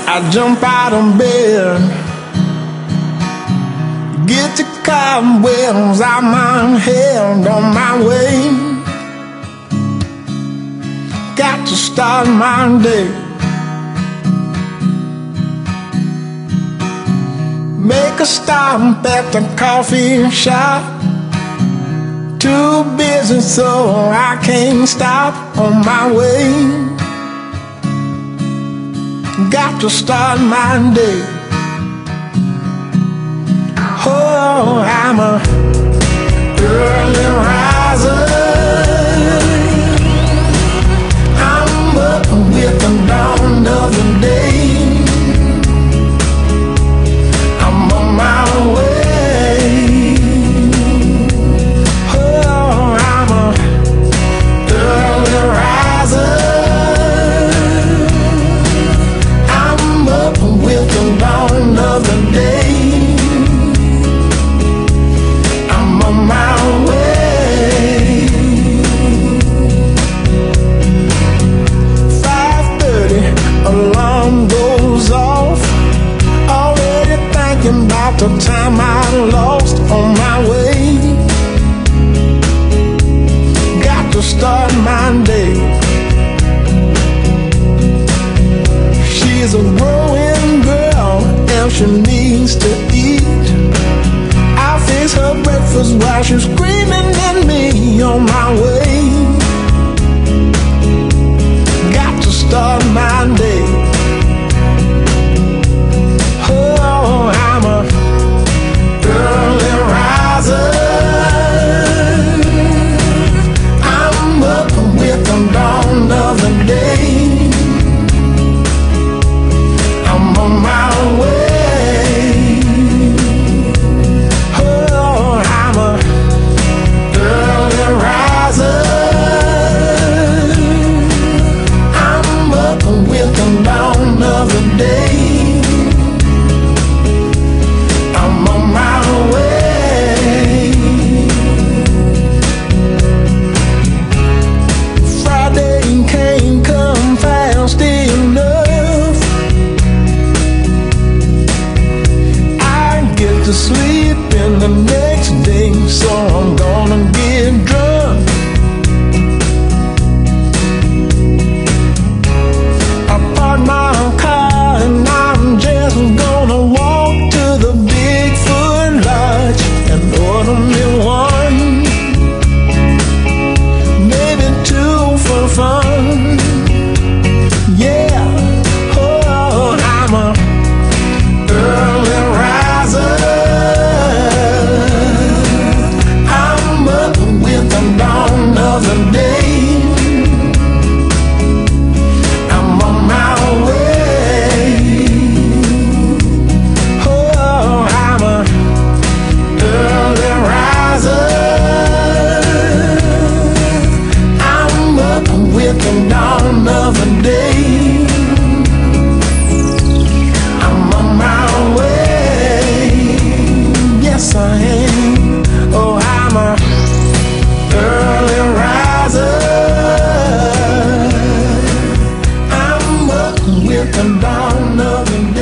I jump out of bed, get the cobwebs out my head, on my way. Got to start my day. Make a stop at the coffee shop. Too busy so I can't stop on my way. Got to start my day. Oh, I'm a early riser. I'm up with the dawn of the day. I'm on my way. Oh, I'm a early riser. With the dawn of the day, I'm on my way. 5:30, alarm goes off. Already thinking about the time I lost on my way. Got to start my day. She's a growing girl and she needs to eat. I fix her breakfast while she's screaming at me on my way. Got to start my day. Oh, I'm a early riser. I'm up with the dawn of the day. I'm on my way. Oh, I'm a early riser. I'm up with the dawn of the day. I'm on my way. Friday can't come fast enough. To sleep in the next day, so I'm gonna get drunk. I park my car and I'm just gonna walk to the Bigfoot Lodge and order me one, maybe two for fun. Yeah, oh, I'm a early riser. Dawn of the day. I'm on my way. Oh, I'm a early riser. I'm up with the dawn of the day. I'm on my way. Yes, I am. Oh, I'm a early riser. I'm up with the dawn of the day.